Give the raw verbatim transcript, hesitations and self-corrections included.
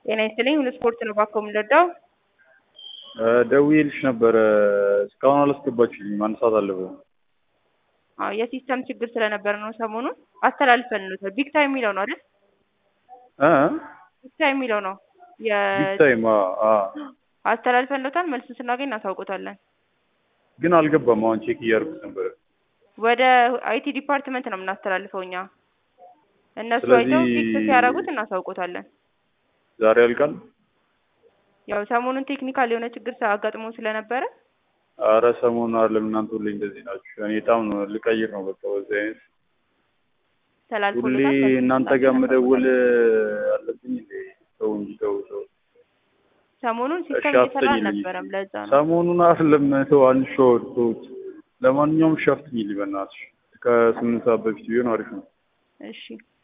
ጤና ይስጥልኝ ሁሉ ስፖርት ነው ባኮ የምንረዳው። ደውዬልሽ ነበረ እስካሁን አላስገባችሁልኝም። አንድ ሰዓት አለፈው። አዎ የሲስተም ችግር ስለነበረ ነው። ሰሞኑን አስተላልፈን ነው። ቢግ ታይም የሚለው ነው አይደል? እ ቢግ ታይም የሚለው ነው። የ ቢግ ታይም አ አ አስተላልፈን ነው። መልስ ስናገኝ እናሳውቆታለን። ግን አልገባም። አሁን ቼክ እያደረኩት ነበር። ወደ አይቲ ዲፓርትመንት ነው የምናስተላልፈው እኛ። እነሱ ስለዚህ አይተው ፊክስ ሲያደርጉት እናሳውቆታለን። ዛሬ ያልቃል። ያው ሰሞኑን ቴክኒካል የሆነ ችግር አጋጥሞ ስለነበረ አረ ሰሞኑን አይደለም እናንተ ሁሌ እንደዚህ ናችሁ። እኔ በጣም ነው ልቀይር ነው በቃ በዚህ አይነት ሁሌ ተላልፎልታል። እናንተ ጋር መደወል አለብኝ እንዴ? ተው እንጂ ተው ተው። ሰሞኑን ሲስተም እየሰራ አልነበረም። ለዛ ነው ሰሞኑን አይደለም ተው አንሾው ተው። ለማንኛውም ሻፍት ሚል በእናትሽ ከስምንት ሰዓት በፊት ቢሆን አሪፍ ነው። እሺ